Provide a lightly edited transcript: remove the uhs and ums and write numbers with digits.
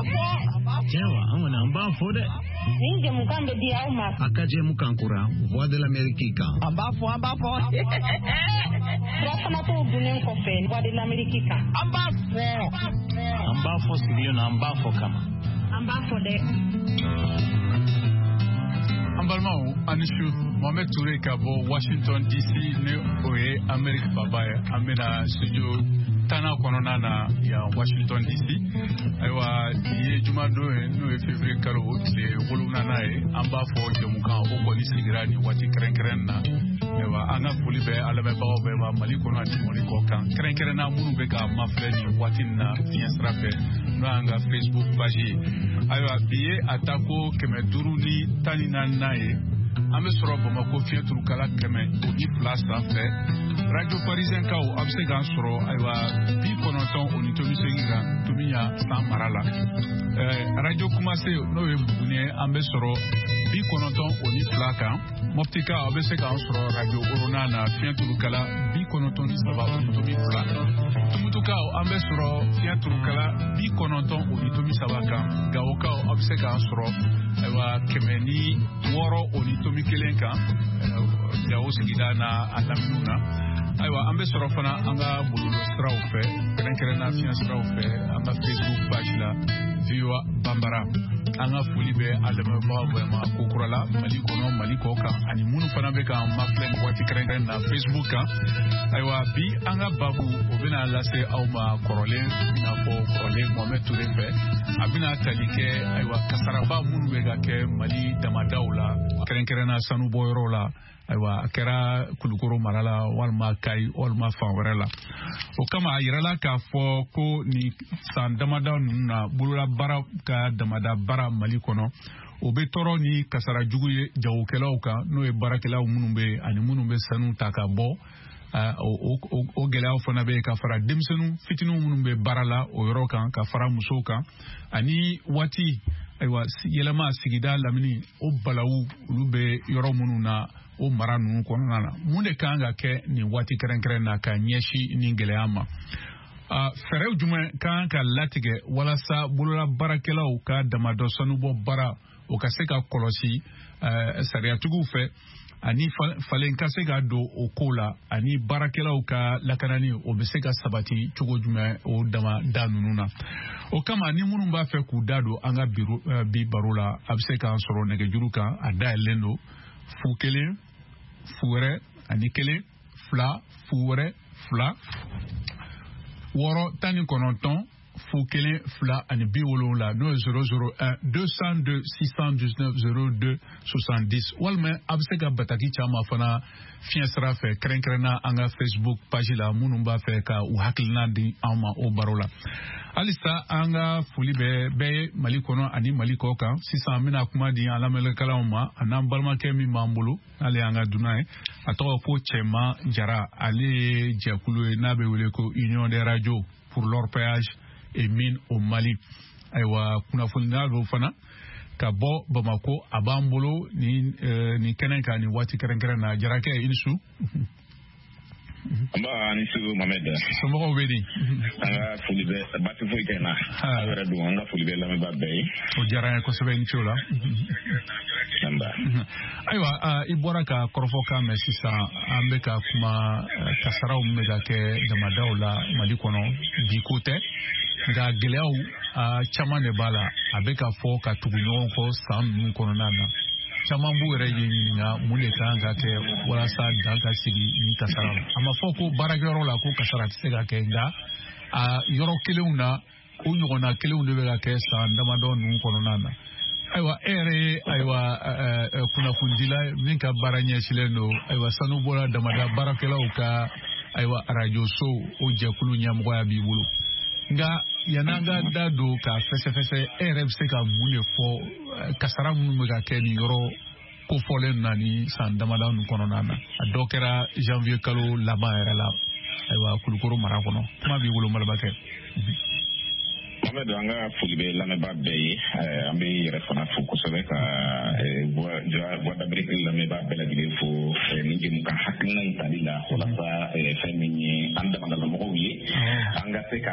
Tiens, on a un bas faux de. Ninja mukambe dia uma. Akaje mukankura, voix de l'Amérique. Un bas faux. Rafana to bunen ko fe, voix de l'Amérique. Un bas faux c'est bien, un bas faux kama. Un bas faux de. Ambalmao anishu Mohamed Touré kabo Washington DC ne oye America babaye amena studio tana konona na ya Washington DC aywa ye juma do no février karo le woluna nae amba fo jomuka o ko ni sigrani wati krenkren na aywa anga pulibe alame bawo be ma maliko na ti moliko kan krenkren na munu be ka mafleni wati na fiastrape no anga Facebook page aywa biye atako kemeduru ni tani na nae ame soro Bamako fietru kala keme ni place sanfɛ radio parisien kaw abse gan soro aywa bi konoton oni tomi segira tomiya san marala radio commencé no ye bugune ambe soro bi konoton oni flaka moptika abse gan soro radio corona na fietru kala bi konoton ni saba oni tomi flaka tumutuka ambe soro fietru kala bi konoton oni tomi saba kan gawoka abse gan soro aywa kemeni woro oni tomi kelenka gawo sigida na atamuna aywa ambe soro fana anga bulu straw fe keren na fian straw fe anga Facebook page la viwa bambara anga fulibe alema bawo ma kokurala maliko ka ani munu fana be ka maflen wati keren na Facebook aywa bi anga babu obina lase awma korole na fo korole Mohamed Touré fe abina talike aywa kasaraba munu be ga ke mali damadawla keren na sanu boyrola aywa kera kulukoro marala walma kai walma fawarela o kama ayirala ka fo ko ni san damada na bulula bara ka damada bara mali kono o be toro ni kasara juguye jawukelaw ka no e barakelaw munumbe ani munumbe sanu taka bo o gelaw fana be ka fara demsenu fitinu munumbe barala o yoro kan ka fara muso kan ani wati aywa yelama sigida lamini o balawu ulube yoro mununa o mara nunu kɔnɔna na mun de kan ka kɛ nin waati kɛrɛnkɛrɛn na ka ɲɛsi nin gɛlɛya ma fɛɛrɛw jumɛn kan ka latigɛ walasa bolola baarakɛlaw ka damadɔ sanubɔ baara o ka se ka kɔlɔsi sariyatigiw fɛ ani falen ka se ka don o ko la ani baarakɛlaw ka lakanani o bɛ se ka sabati cogo jumɛn o dama da ninnu na o kama ni minnu b'a fɛ k'u da don an ka bi baro la a bɛ se k'an sɔrɔ nɛgɛjuru kan a dayɛlɛlen don fu kelen fu wɛrɛ ani kelen fila fu wɛrɛ fila wɔɔrɔ tan ni kɔnɔntɔn fu kelen fila ani bi wolonwula n'o ye 001 202 619 02 70 walima a bɛ se ka bataki caman fana fiɲɛ sira fɛ kɛrɛnkɛrɛnna an ka Facebook page la minnu b'a fɛ ka u hakilina di an ma o baro la halisa an ka foli bɛɛ ye Mali kɔnɔ ani Mali kɔ kan sisan an bɛna kuma di an lamɛnnikɛlaw ma a n'an balimakɛ min b'an bolo n'ale y'an ka dunan ye a tɔgɔ ko Cɛma Jara ale ye jɛkulu ye n'a bɛ wele ko Union des radios pour l'orpaillage et mine au Mali aywa kunnafoniya dɔw fana ka bɔ Bamako a b'an bolo ni kɛnɛ kan ni waati kɛrɛnkɛrɛn na Jarakɛ i ni su. Amba ni su Mohamed. Somɔgɔw bɛ di. An ka foli bɛ baasi foyi tɛ n na. An yɛrɛ don an ka foli bɛ lamɛnbaa bɛɛ ye. O diyara n ye kosɛbɛ i ni ce o la. Ayiwa i bɔra ka kɔrɔfɔkan mɛn sisan an bɛ ka kuma kasaraw min bɛ ka kɛ damadaw la Mali kɔnɔ bi ko tɛ nka gɛlɛyaw caman de b'a la a bɛ ka fɔ ka tugu ɲɔgɔn kɔ san ninnu kɔnɔna na caman b'u yɛrɛ ye ɲininka mun de kan ka kɛ walasa dan ka sigi ni kasara la a ma fɔ ko baarakɛyɔrɔ la ko kasara tɛ se ka kɛ nka a yɔrɔ kelenw na o ɲɔgɔnna kelenw de bɛ ka kɛ san damadɔ ninnu kɔnɔna na ayiwa e yɛrɛ ye kunnafonidila min ka baara ɲɛsilen don ayiwa sanu bɔra damada baarakɛlaw ka ayiwa arajo so o jɛkulu ɲɛmɔgɔya b'i bolo nka yan'an ka da don ka fɛsɛfɛsɛ e yɛrɛ bɛ se ka mun de fɔ kasara minnu bɛ ka kɛ nin yɔrɔ kofɔlen na ni san damada ninnu kɔnɔna na a dɔ kɛra janvier kalo laban yɛrɛ la ayiwa Kulukoro mara kɔnɔ kuma b'i bolo Malibakɛ. Mohamed an ka foli bɛ lamɛnbaa bɛɛ ye an bɛ yɛrɛ fana fo kosɛbɛ ka voix d'Amérique lamɛnbaa bɛɛ lajɛlen fo nin jɛmu ka hakilina in tali la walasa fɛn min ye an damadala mɔgɔw ye an ka se ka